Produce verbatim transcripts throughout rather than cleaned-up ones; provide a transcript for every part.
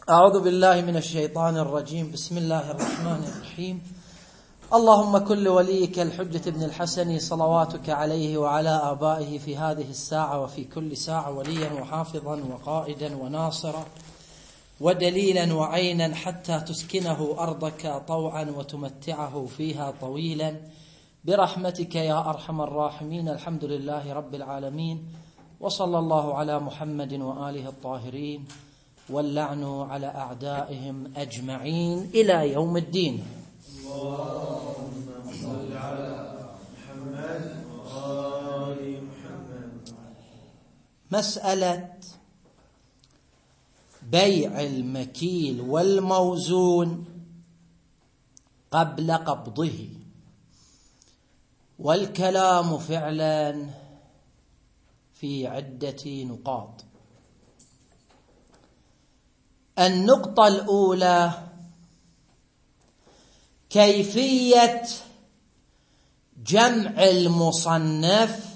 أعوذ بالله من الشيطان الرجيم. بسم الله الرحمن الرحيم. اللهم كل وليك الحجة ابن الحسن صلواتك عليه وعلى آبائه في هذه الساعة وفي كل ساعة وليا وحافظا وقائدا وناصرا ودليلا وعينا حتى تسكنه أرضك طوعا وتمتعه فيها طويلا برحمتك يا أرحم الراحمين. الحمد لله رب العالمين، وصلى الله على محمد وآله الطاهرين، واللعن على أعدائهم أجمعين إلى يوم الدين. اللهم صل على محمد وآل محمد. مسألة بيع المكيل والموزون قبل قبضه، والكلام فعلا في عدة نقاط. النقطة الأولى كيفية جمع المصنف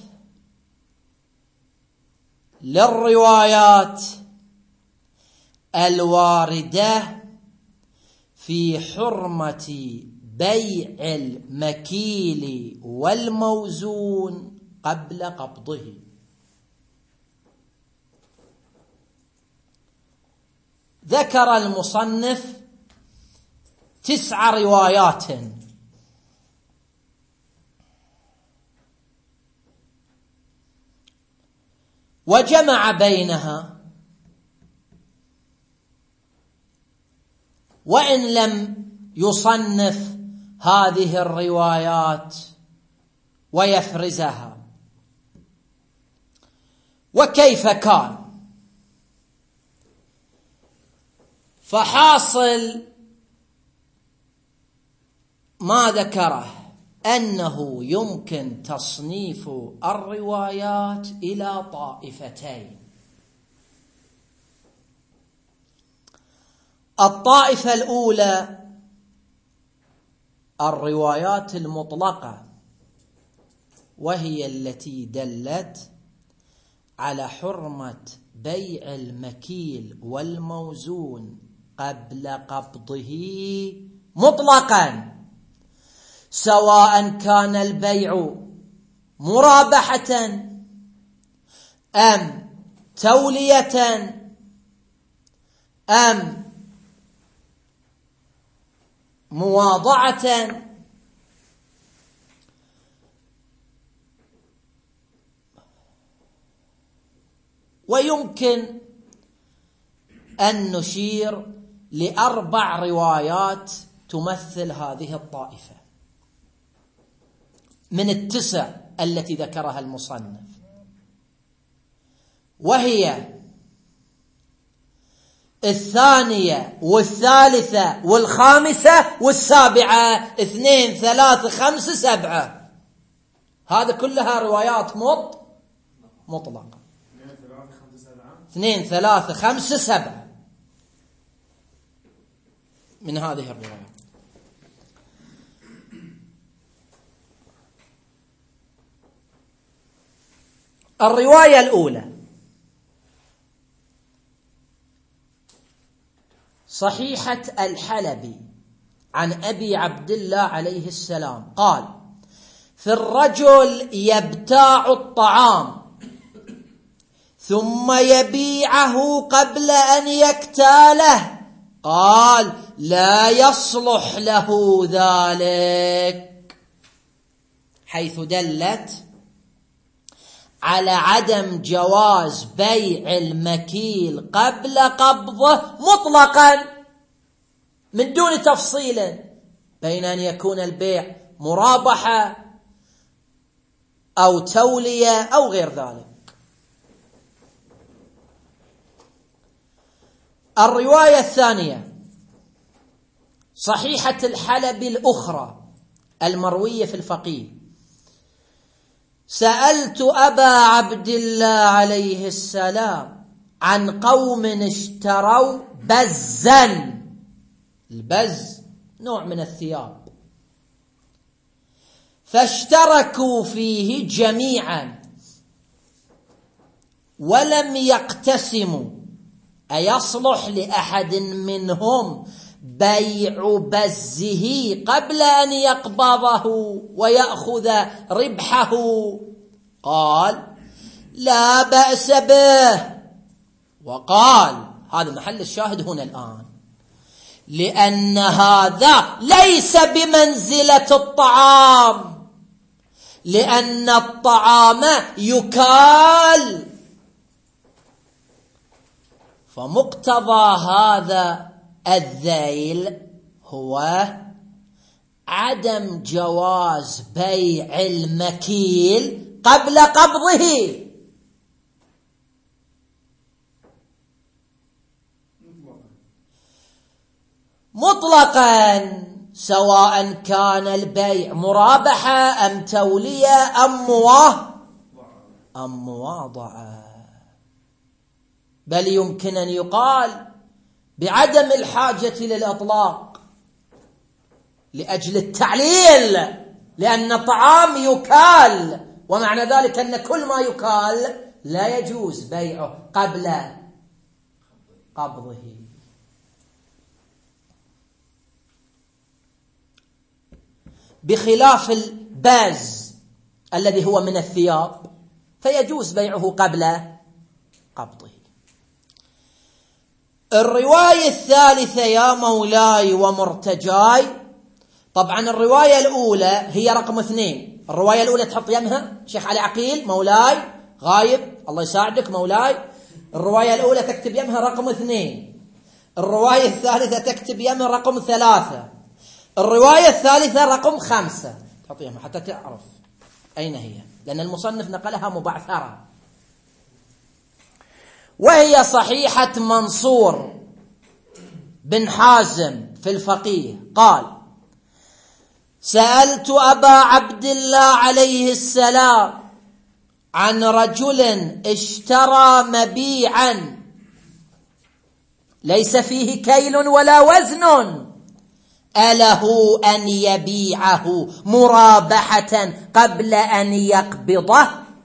للروايات الواردة في حرمة بيع المكيل والموزون قبل قبضه. ذكر المصنف تسع روايات، وجمع بينها، وإن لم يصنف هذه الروايات ويفرزها. وكيف كان؟ فحاصل ما ذكره أنه يمكن تصنيف الروايات إلى طائفتين. الطائفة الأولى الروايات المطلقة، وهي التي دلت على حرمة بيع المكيل والموزون قبل قبضه مطلقا، سواء كان البيع مرابحة أم تولية أم مواضعة. ويمكن أن نشير لأربع روايات تمثل هذه الطائفة من التسع التي ذكرها المصنف، وهي الثانية والثالثة والخامسة والسابعة. اثنين ثلاثة خمسة سبعة، هذا كلها روايات مط مطلقة. اثنين ثلاثة خمسة سبعة من هذه الروايات. الرواية الأولى صحيحة الحلبي عن أبي عبد الله عليه السلام قال: في الرجل يبتاع الطعام ثم يبيعه قبل أن يكتاله، قال: لا يصلح له ذلك، حيث دلت على عدم جواز بيع المكيل قبل قبضه مطلقا من دون تفصيل بين أن يكون البيع مرابحة أو تولية أو غير ذلك. الرواية الثانية صحيحة الحلبي الأخرى المروية في الفقيه: سألت أبا عبد الله عليه السلام عن قوم اشتروا بزا. البز نوع من الثياب، فاشتركوا فيه جميعا ولم يقتسموا أيصلح لأحد منهم بيع بزه قبل أن يقبضه ويأخذ ربحه؟ قال لا بأس به. وقال هذا محل الشاهد هنا الآن، لأن هذا ليس بمنزلة الطعام، لأن الطعام يكال، فمقتضى هذا الذيل هو عدم جواز بيع المكيل قبل قبضه مطلقا، سواء كان البيع مرابحة أم تولية أم مواه أم مواضعة. بل يمكن أن يقال بعدم الحاجة للإطلاق لأجل التعليل، لأن الطعام يكال، ومعنى ذلك أن كل ما يكال لا يجوز بيعه قبل قبضه. بخلاف الباز الذي هو من الثياب فيجوز بيعه قبل قبضه. الرواية الثالثة يا مولاي ومرتجاي، طبعا الرواية الأولى هي رقم اثنين. الرواية الأولى تحط يمها شيخ علي عقيل مولاي غايب الله يساعدك مولاي. الرواية الأولى تكتب يمها رقم اثنين، الرواية الثالثة تكتب يمها رقم ثلاثة، الرواية الثالثة رقم خمسة. تحط يمها حتى تعرف أين هي، لأن المصنف نقلها مبعثرة، وهي صحيحة منصور بن حازم في الفقيه قال: سألت أبا عبد الله عليه السلام عن رجل اشترى مبيعا ليس فيه كيل ولا وزن، أله أن يبيعه مرابحة قبل أن يقبضه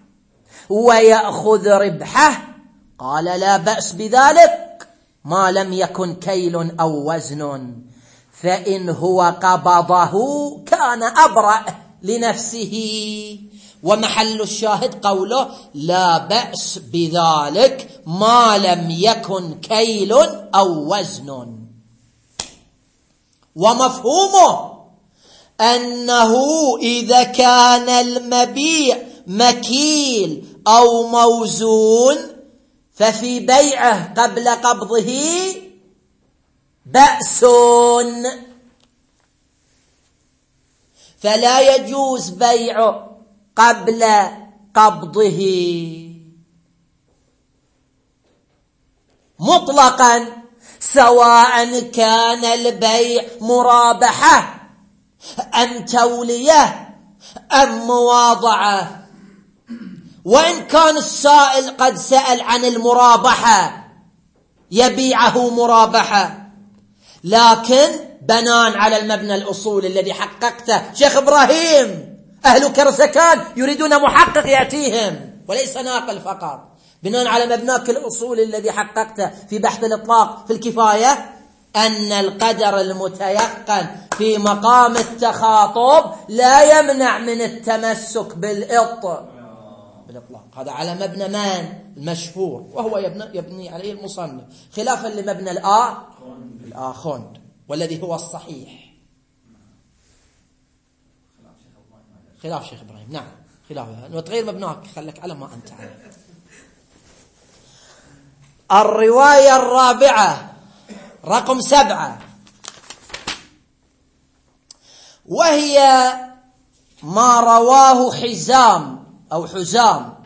ويأخذ ربحه؟ قال: لا بأس بذلك ما لم يكن كيل أو وزن، فإن هو قبضه كان أبرأ لنفسه. ومحل الشاهد قوله لا بأس بذلك ما لم يكن كيل أو وزن، ومفهومه أنه إذا كان المبيع مكيل أو موزون ففي بيعه قبل قبضه بأس، فلا يجوز بيعه قبل قبضه مطلقا، سواء كان البيع مرابحة أم تولية أم مواضعة. وإن كان السائل قد سأل عن المرابحة يبيعه مرابحة، لكن بناء على المبنى الأصول الذي حققته شيخ إبراهيم، أهل كرسكان يريدون محقق يأتيهم وليس ناقل فقط. بناء على مبناك الأصول الذي حققته في بحث الإطلاق في الكفاية أن القدر المتيقن في مقام التخاطب لا يمنع من التمسك بالإطلاق. هذا على مبنى من المشهور وهو يبني, يبني عليه المصنف، خلافا لمبنى الآ الآخوند والذي هو الصحيح، خلاف شيخ إبراهيم. نعم خلافه، وتغير مبناك خلك على ما أنت عليه. الرواية الرابعة رقم سبعة، وهي ما رواه حزام أو حزام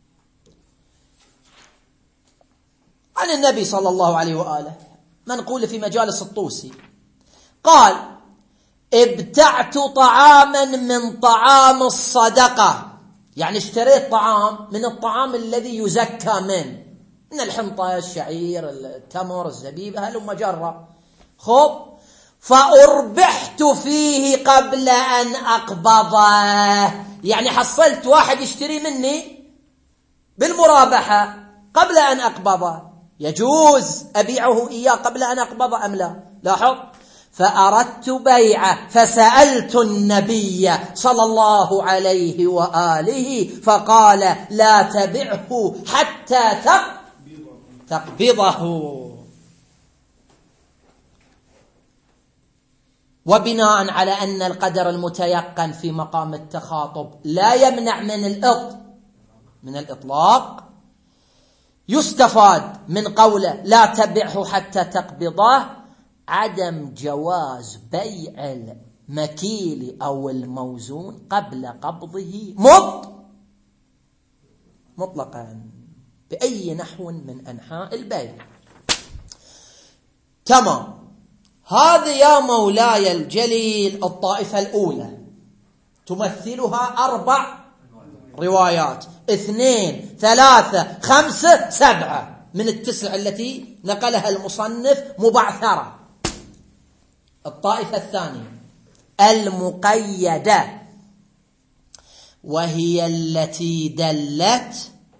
عن النبي صلى الله عليه وآله، منقول في مجالس الطوسي، قال: ابتعت طعاما من طعام الصدقة، يعني اشتريت طعام من الطعام الذي يزكى منه، من الحنطة الشعير التمر الزبيب هلم جرة، خب فأربحت فيه قبل أن أقبضه، يعني حصلت واحد يشتري مني بالمرابحة قبل أن أقبضه، يجوز أبيعه إياه قبل أن أقبض أم لا؟ لاحظ، فأردت بيعه فسألت النبي صلى الله عليه وآله فقال لا تبعه حتى تقبضه. وبناء على أن القدر المتيقن في مقام التخاطب لا يمنع من الإط من الإطلاق، يستفاد من قوله لا تبعه حتى تقبضه عدم جواز بيع المكيل أو الموزون قبل قبضه مط مطلقا بأي نحو من أنحاء البيع. تمام. هذه يا مولاي الجليل الطائفة الأولى تمثلها أربع روايات، اثنين ثلاثة خمسة سبعة من التسع التي نقلها المصنف مبعثرة. الطائفة الثانية المقيدة، وهي التي دلت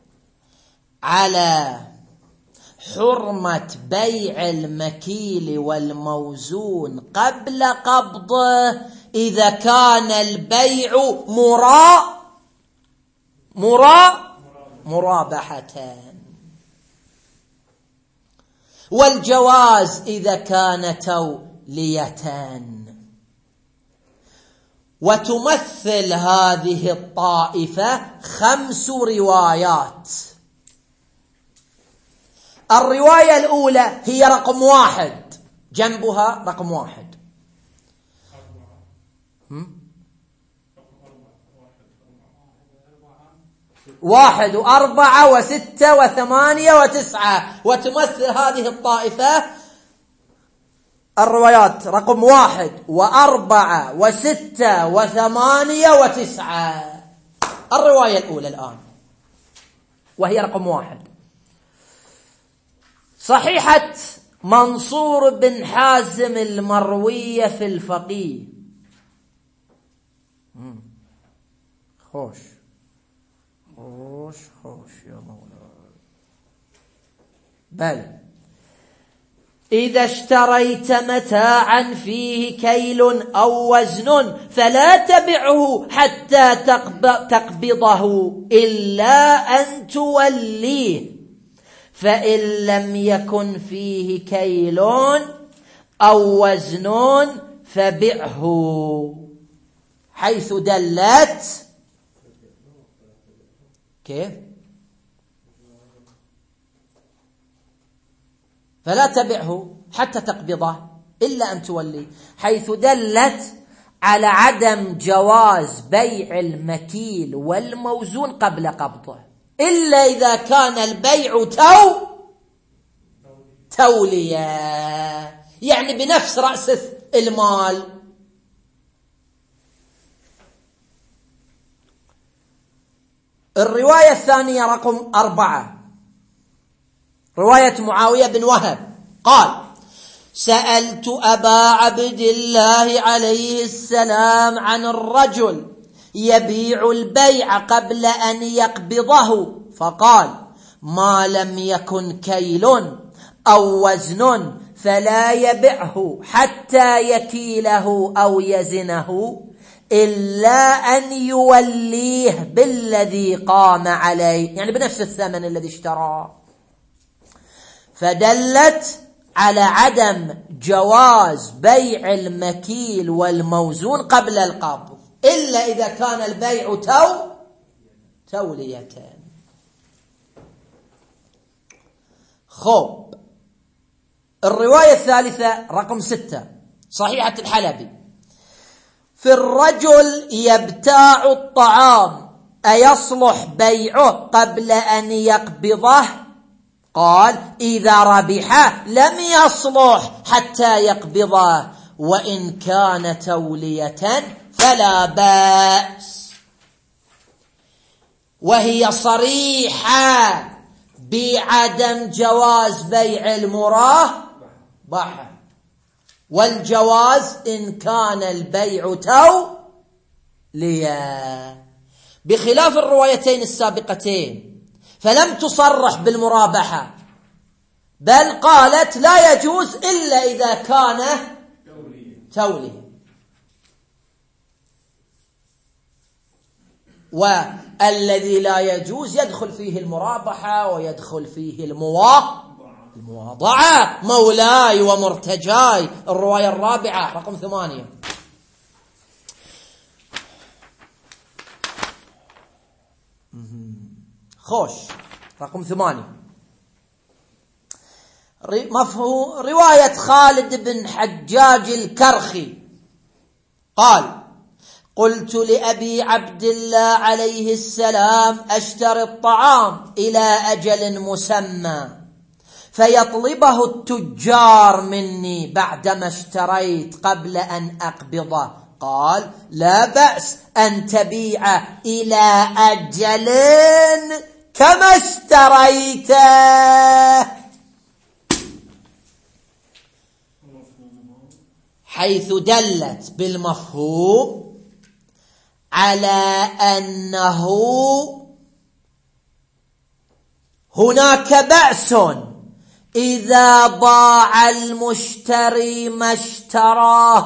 على حرمة بيع المكيل والموزون قبل قبضه إذا كان البيع مرا مرا مرابحة، والجواز إذا كان توليتان. وتمثل هذه الطائفة خمس روايات. الرواية الأولى هي رقم واحد، جنبها رقم واحد، واحد وأربعة وستة وثمانية وتسعة. وتمثل هذه الطائفة الروايات رقم واحد وأربعة وستة وثمانية وتسعة. الرواية الأولى الآن وهي رقم واحد، صحيحة منصور بن حازم المروية في الفقيه. خوش خوش خوش يا مولاي. بل إذا اشتريت متاعا فيه كيل أو وزن فلا تبعه حتى تقبضه إلا أن توليه، فإن لم يكن فيه كيل أو وزن فبعه، حيث دلت كيف؟ فلا تبعه حتى تقبضه إلا أن تولي، حيث دلت على عدم جواز بيع المكيل والموزون قبل قبضه إلا إذا كان البيع تو تولية، يعني بنفس رأس المال. الرواية الثانية رقم أربعة، رواية معاوية بن وهب قال سألت أبا عبد الله عليه السلام عن الرجل يبيع البيع قبل أن يقبضه، فقال ما لم يكن كيل أو وزن فلا يبعه حتى يكيله أو يزنه إلا أن يوليه بالذي قام عليه، يعني بنفس الثمن الذي اشتراه. فدلت على عدم جواز بيع المكيل والموزون قبل القبض إلا إذا كان البيع تو تولية. خب الرواية الثالثة رقم ستة، صحيحة الحلبي، في الرجل يبتاع الطعام أيصلح بيعه قبل أن يقبضه؟ قال إذا ربح لم يصلح حتى يقبضه، وإن كان تولية فلا بأس. وهي صريحة بعدم جواز بيع المرابحة، والجواز إن كان البيع تولية، بخلاف الروايتين السابقتين فلم تصرح بالمرابحة بل قالت لا يجوز إلا إذا كان توليا. والذي لا يجوز يدخل فيه المرابحة ويدخل فيه المواضعة. مولاي ومرتجاي، الرواية الرابعة رقم ثمانية. خوش رقم ثمانية، مفهوم رواية خالد بن حجاج الكرخي قال: قلت لأبي عبد الله عليه السلام أشتري الطعام إلى أجل مسمى فيطلبه التجار مني بعدما اشتريت قبل أن أقبضه. قال: لا بأس أن تبيع إلى أجل كما اشتريته، حيث دلت بالمفهوم على أنه هناك بأس إذا باع المشتري ما اشتراه،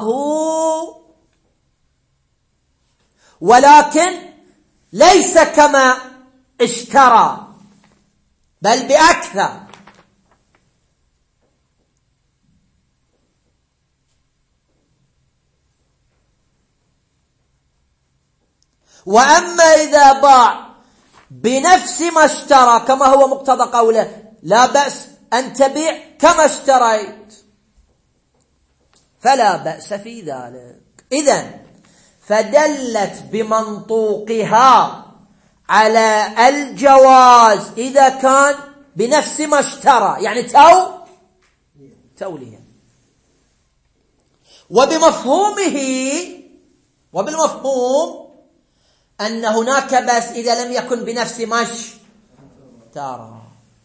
ولكن ليس كما اشترى بل بأكثر. وأما إذا باع بنفس ما اشترى كما هو مقتضى قوله لا بأس أن تبيع كما اشتريت، فلا بأس في ذلك. إذن فدلت بمنطوقها على الجواز إذا كان بنفس ما اشترى، يعني تو توليا. وبمفهومه وبالمفهوم أن هناك بأس إذا لم يكن بنفس ما اشترى.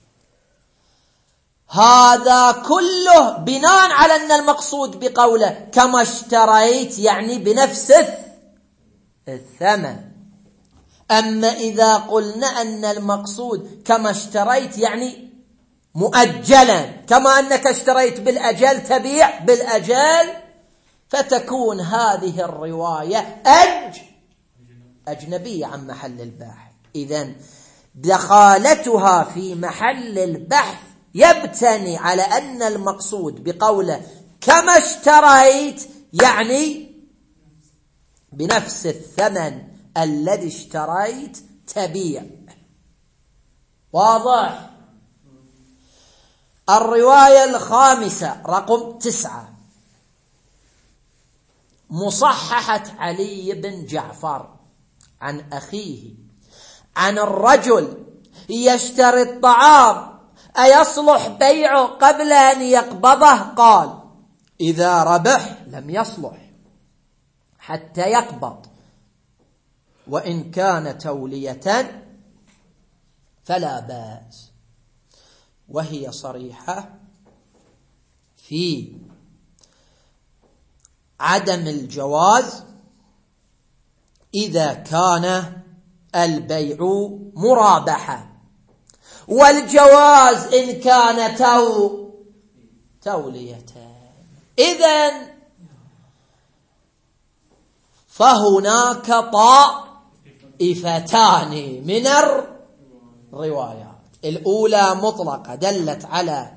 هذا كله بناء على أن المقصود بقوله كما اشتريت يعني بنفس الثمن. أما إذا قلنا أن المقصود كما اشتريت يعني مؤجلا، كما أنك اشتريت بالأجل تبيع بالأجل، فتكون هذه الرواية أج أجنبية عن محل البحث. إذن دخالتها في محل البحث يبتني على أن المقصود بقوله كما اشتريت يعني بنفس الثمن الذي اشتريت تبيع. واضح؟ الرواية الخامسة رقم تسعة، مصححة علي بن جعفر عن أخيه عن الرجل يشتري الطعام أيصلح بيعه قبل أن يقبضه؟ قال: إذا ربح لم يصلح حتى يقبض، وإن كان تولية فلا بأس. وهي صريحة في عدم الجواز إذا كان البيع مرابحة، والجواز إن كان تو تولية. إذن فهناك طائفتان من الروايات. الأولى مطلقة دلت على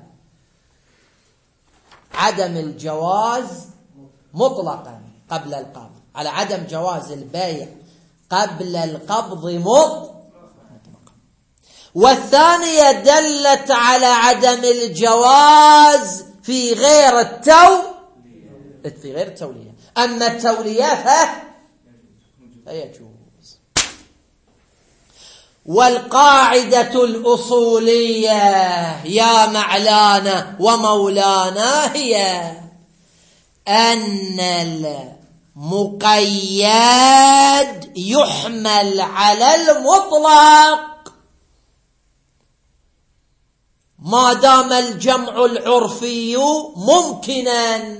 عدم الجواز مطلقا قبل القبض، على عدم جواز البيع قبل القبض مطلقا. والثانية دلت على عدم الجواز في غير التو في غير التولية. أما التولية فيجوز. والقاعدة الأصولية يا معلانا ومولانا هي أن المقيد يحمل على المطلق ما دام الجمع العرفي ممكنا،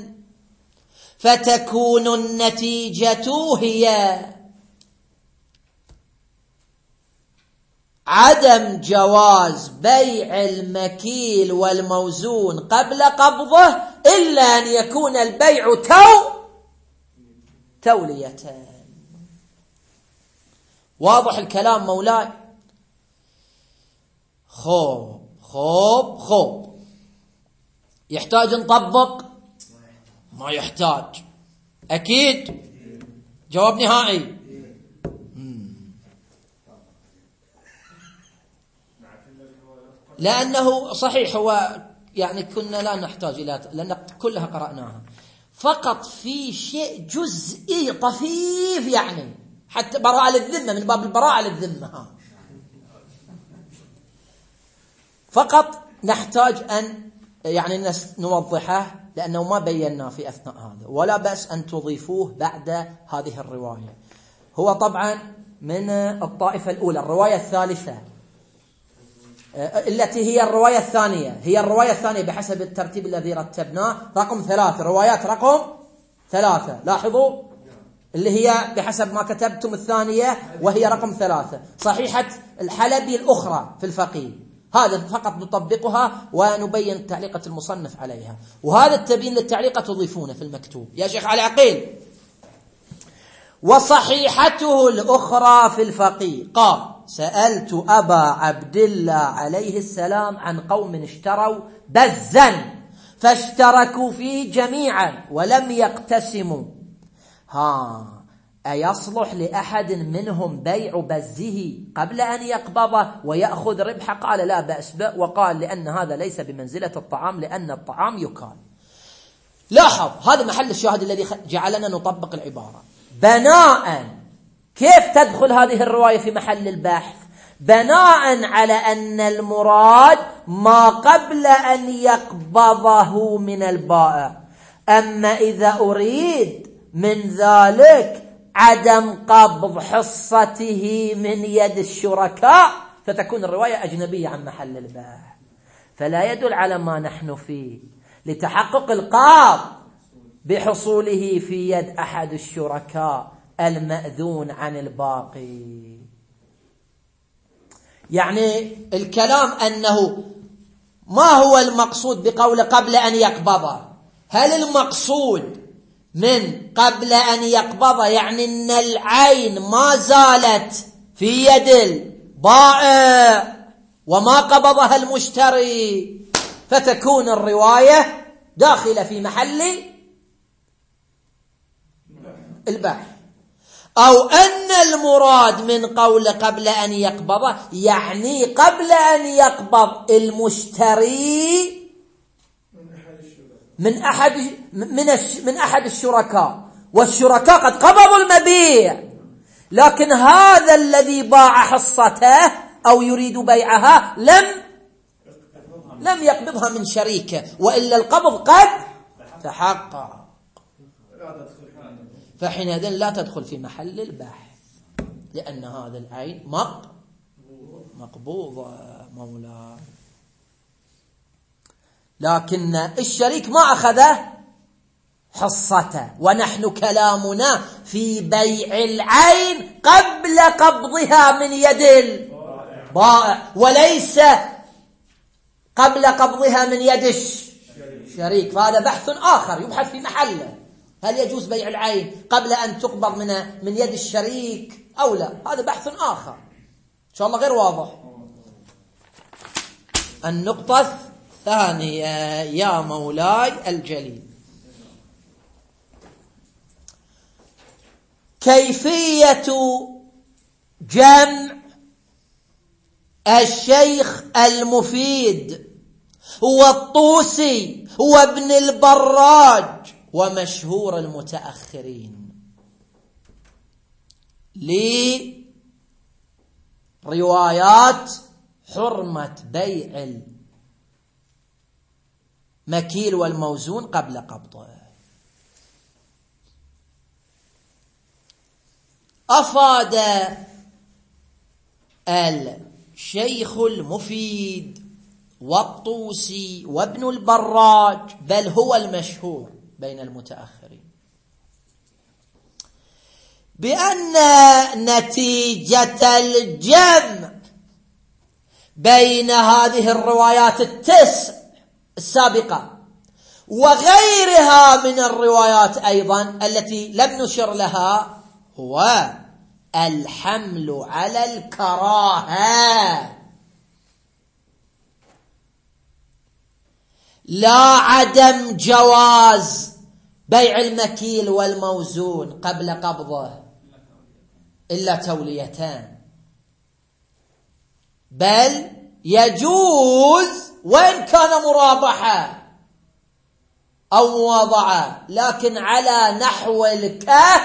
فتكون النتيجة هي عدم جواز بيع المكيل والموزون قبل قبضه إلا أن يكون البيع تو تولية. واضح الكلام مولاي؟ خوب خوب خوب. يحتاج نطبق؟ ما يحتاج. أكيد جواب نهائي. لأنه صحيح هو يعني كنا لا نحتاج إلى، لأن كلها قرأناها، فقط في شيء جزئي طفيف يعني حتى براءة للذمة، من باب البراءة للذمة، فقط نحتاج أن يعني نوضحه لأنه ما بينا في أثناء هذا، ولا بأس أن تضيفوه بعد هذه الرواية. هو طبعا من الطائفة الأولى، الرواية الثالثة التي هي الرواية الثانية، هي الرواية الثانية بحسب الترتيب الذي رتبناه، رقم ثلاثة، روايات رقم ثلاثة، لاحظوا اللي هي بحسب ما كتبتم الثانية وهي رقم ثلاثة، صحيحة الحلبي الأخرى في الفقيه. هذا فقط نطبقها ونبين تعليقة المصنف عليها، وهذا التبيين للتعليقة تضيفونه في المكتوب يا شيخ علي عقيل. وصحيحته الأخرى في الفقيه قال: سألت أبا عبد الله عليه السلام عن قوم اشتروا بزا فاشتركوا فيه جميعا ولم يقتسموا، ها أيصلح لأحد منهم بيع بزه قبل أن يقبضه ويأخذ ربحه؟ قال: لا بأس به، وقال لأن هذا ليس بمنزلة الطعام لأن الطعام يكال. لاحظ هذا محل الشاهد الذي جعلنا نطبق العبارة. بناء كيف تدخل هذه الرواية في محل البحث؟ بناء على أن المراد ما قبل أن يقبضه من البائع، أما إذا أريد من ذلك عدم قبض حصته من يد الشركاء فتكون الرواية أجنبية عن محل البحث، فلا يدل على ما نحن فيه لتحقق القبض بحصوله في يد أحد الشركاء المأذون عن الباقي. يعني الكلام أنه ما هو المقصود بقول قبل أن يقبضه؟ هل المقصود من قبل أن يقبضه يعني أن العين ما زالت في يد البائع وما قبضها المشتري فتكون الرواية داخلة في محل البحث، أو أن المراد من قول قبل أن يقبضه يعني قبل أن يقبض المشتري من أحد من من أحد الشركاء، والشركاء قد قبضوا المبيع، لكن هذا الذي باع حصته أو يريد بيعها لم لم يقبضها من شريكه، وإلا القبض قد تحقق، فحينئذ لا تدخل في محل البحث لأن هذا العين مقبوضة مولاي. لكن الشريك ما أخذ حصته، ونحن كلامنا في بيع العين قبل قبضها من يد البائع وليس قبل قبضها من يد الشريك، فهذا بحث آخر يبحث في محله. هل يجوز بيع العين قبل أن تقبض من من يد الشريك أو لا؟ هذا بحث آخر إن شاء الله غير واضح. النقطة الثانية يا مولاي الجليل، كيفية جمع الشيخ المفيد والطوسي وابن البراج ومشهور المتأخرين لروايات حرمة بيع المكيل والموزون قبل قبضه. أفاد الشيخ المفيد والطوسي وابن البراج، بل هو المشهور بين المتأخرين، بأن نتيجة الجمع بين هذه الروايات التسع السابقة وغيرها من الروايات أيضا التي لم نشر لها هو الحمل على الكراهة، لا عدم جواز بيع المكيل والموزون قبل قبضه إلا توليتان، بل يجوز وإن كان مرابحة أو مواضعة، لكن على نحو الكه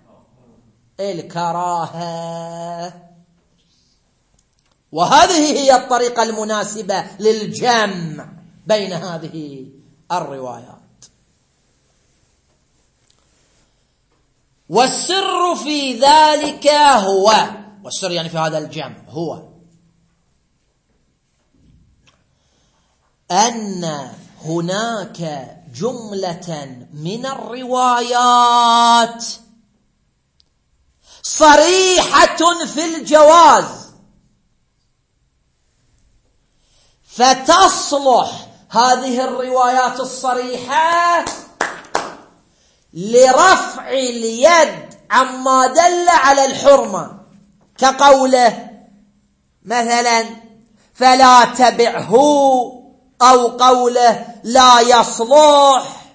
الكراهة. وهذه هي الطريقة المناسبة للجمع بين هذه الروايات. والسر في ذلك هو، والسر يعني في هذا الجمع هو أن هناك جملة من الروايات صريحة في الجواز، فتصلح هذه الروايات الصريحة لرفع اليد عما دل على الحرمة، كقوله مثلا فلا تبعه، أو قوله لا يصلح،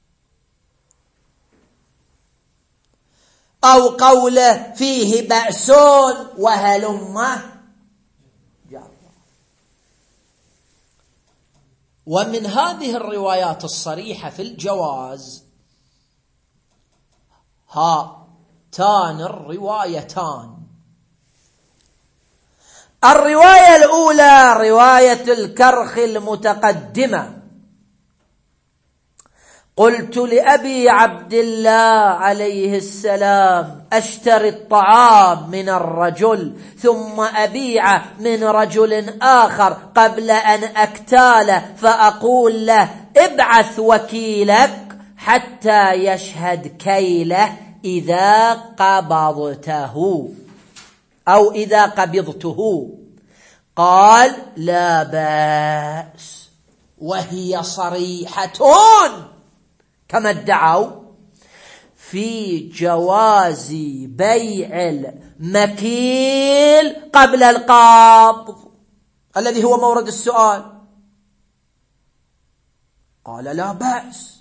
أو قوله فيه بأس وهلمه جرا. ومن هذه الروايات الصريحة في الجواز هاتان الروايتان. الرواية الأولى رواية الكرخ المتقدمة: قلت لأبي عبد الله عليه السلام أشتري الطعام من الرجل ثم أبيعه من رجل آخر قبل أن أكتاله، فأقول له ابعث وكيلك حتى يشهد كيله إذا قبضته أو إذا قبضته. قال لا بأس، وهي صريحة كما ادعوا في جواز بيع المكيل قبل القبض الذي هو مورد السؤال. قال لا بأس.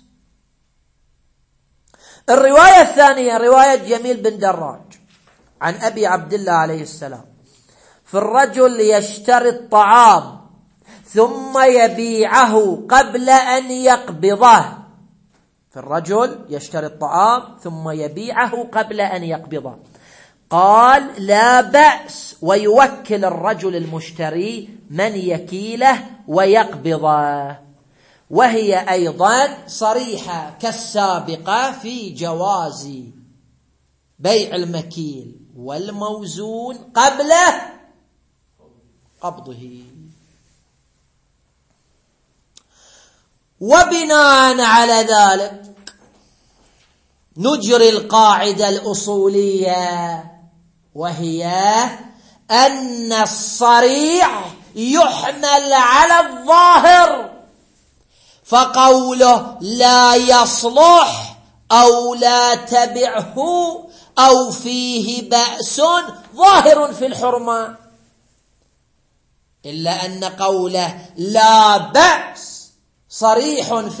الرواية الثانية رواية جميل بن دراج عن أبي عبد الله عليه السلام: في الرجل يشتري الطعام ثم يبيعه قبل أن يقبضه. في الرجل يشتري الطعام ثم يبيعه قبل أن يقبضه. قال لا بأس، ويوكل الرجل المشتري من يكيله ويقبضه، وهي أيضا صريحة كالسابقة في جواز بيع المكيل والموزون قبل قبضه. وبناء على ذلك نجري القاعدة الأصولية، وهي أن الصريح يحمل على الظاهر، فقوله لا يصلح أو لا تبعه أو فيه بأس ظاهر في الحرمة، إلا أن قوله لا بأس صريح في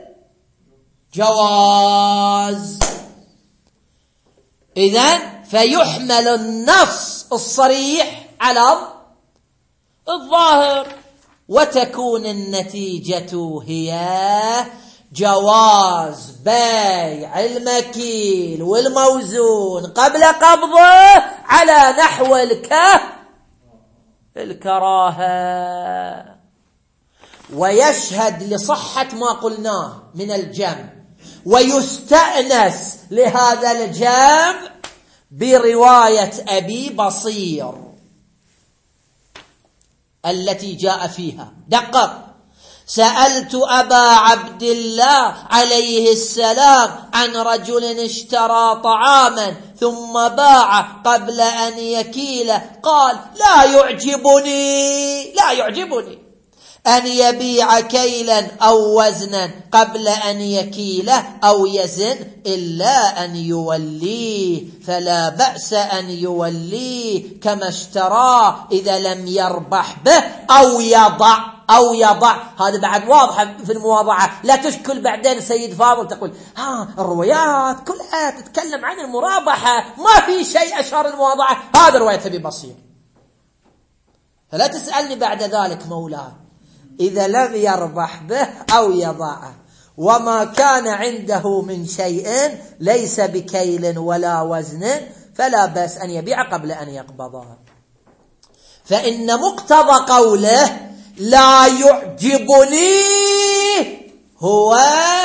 الجواز. إذن فيحمل النص الصريح على الظاهر، وتكون النتيجة هي جواز بيع المكيل والموزون قبل قبضه على نحو الكه الكراهة. ويشهد لصحة ما قلناه من الجمع، ويستأنس لهذا الجمع برواية أبي بصير التي جاء فيها، دقق، سألت أبا عبد الله عليه السلام عن رجل اشترى طعاما ثم باع قبل أن يكيل، قال لا يعجبني لا يعجبني أن يبيع كيلا أو وزنا قبل أن يكيله أو يزن إلا أن يوليه، فلا بأس أن يوليه كما اشتراه إذا لم يربح به أو يضع أو يضع. هذا بعد واضح في المواضعة، لا تشكل بعدين سيد فاضل تقول ها الروايات كلها تتكلم عن المرابحة، ما في شيء أشار المواضعة. هذا رواية أبي بصير، فلا تسألني بعد ذلك مولاه إذا لم يربح به أو يضعه، وما كان عنده من شيء ليس بكيل ولا وزن فلا بأس أن يبيع قبل أن يقبضه. فإن مقتضى قوله لا يعجبني هو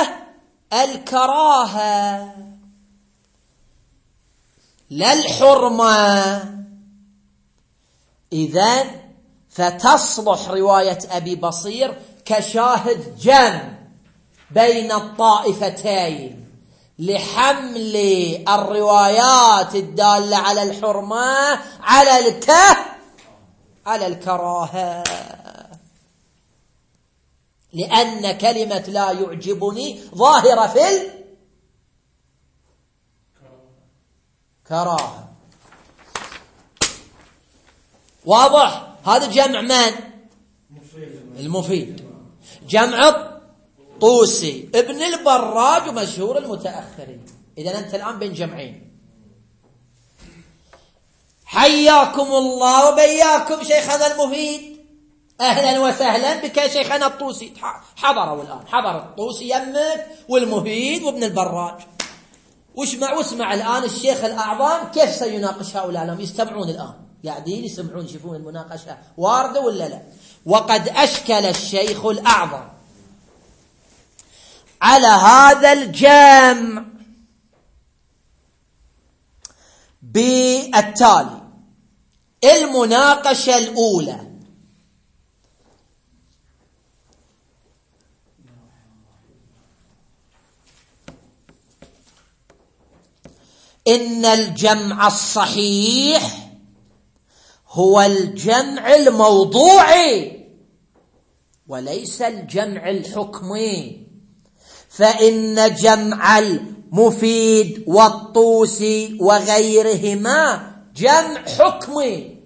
الكراهة لا الحرمة. إذن فتصلح رواية أبي بصير كشاهد جمع بين الطائفتين لحمل الروايات الدالة على الحرمة على الكه على الكراهة، لأن كلمة لا يعجبني ظاهرة في الكراهة. واضح؟ هذا جمع من؟ المفيد. جمع الطوسي ابن البراج ومشهور المتأخرين. إذا أنت الآن بين جمعين. حياكم الله وبياكم شيخنا المفيد، أهلا وسهلا بك شيخنا الطوسي. حضروا الآن، حضر الطوسي يمك والمفيد وابن البراج. واسمع واسمع الآن الشيخ الأعظم كيف سيناقش هؤلاء. لهم يستمعون الآن، قاعدين يسمعون يشوفون المناقشة واردة ولا لا. وقد أشكل الشيخ الأعظم على هذا الجمع بالتالي: المناقشة الأولى: إن الجمع الصحيح هو الجمع الموضوعي وليس الجمع الحكمي، فإن جمع المفيد والطوسي وغيرهما جمع حكمي،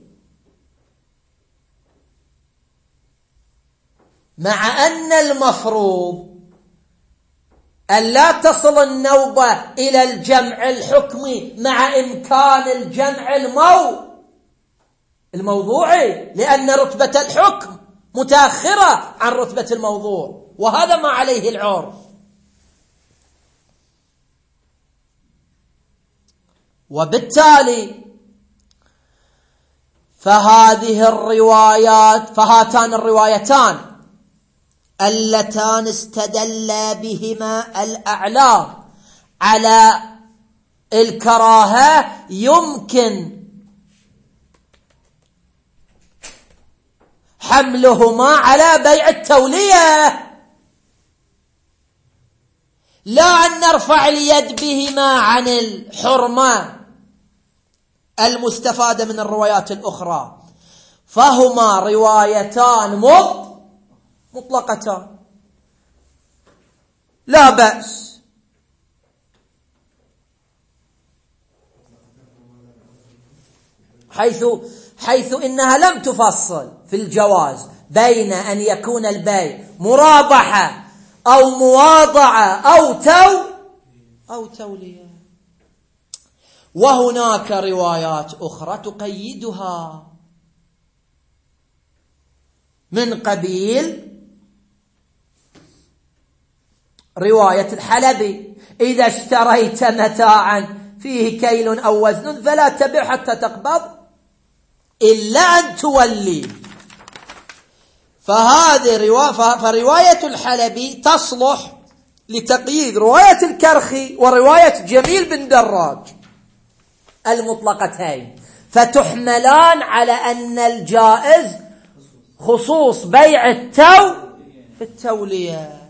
مع أن المفروض أن لا تصل النوبة إلى الجمع الحكمي مع إمكان الجمع المو الموضوعي، لأن رتبة الحكم متأخرة عن رتبة الموضوع، وهذا ما عليه العرف. وبالتالي فهذه الروايات فهاتان الروايتان اللتان استدل بهما الأعلام على الكراهة يمكن حملهما على بيع التولية، لا أن نرفع اليد بهما عن الحرمة المستفادة من الروايات الأخرى، فهما روايتان مطلقتان لا بأس. حيث حيث إنها لم تفصل في الجواز بين أن يكون البيع مرابحة أو مواضعة أو تو أو تولية. وهناك روايات أخرى تقيدها من قبيل رواية الحلبي: إذا اشتريت متاعا فيه كيل أو وزن فلا تبيع حتى تقبض إلا أن تولي. فهذه رواية فرواية الحلبي تصلح لتقييد رواية الكرخي ورواية جميل بن دراج المطلقتين، فتحملان على أن الجائز خصوص بيع التو في التولية،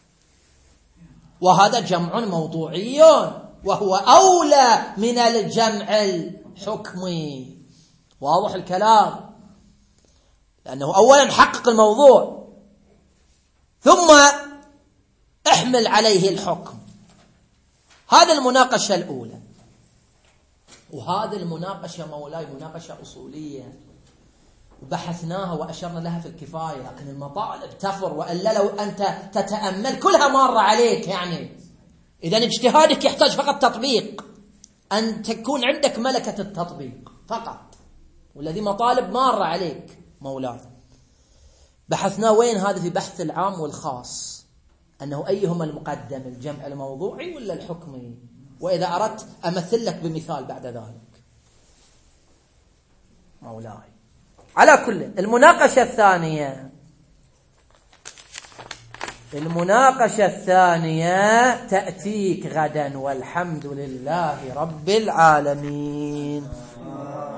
وهذا جمع موضوعي وهو أولى من الجمع الحكمي. واضح الكلام؟ لأنه أولا حقق الموضوع ثم احمل عليه الحكم. هذا المناقشة الأولى. وهذه المناقشة مولاي مناقشة أصولية بحثناها وأشرنا لها في الكفاية، لكن المطالب تفر، وإلا لو أنت تتأمل كلها مارة عليك. يعني إذن اجتهادك يحتاج فقط تطبيق، أن تكون عندك ملكة التطبيق فقط، والذي مطالب مارة عليك مولاي. بحثنا وين هذا في بحث العام والخاص، أنه أيهما المقدم، الجمع الموضوعي ولا الحكمي؟ وإذا أردت أمثل لك بمثال بعد ذلك مولاي. على كل، المناقشة الثانية المناقشة الثانية تأتيك غدا، والحمد لله رب العالمين.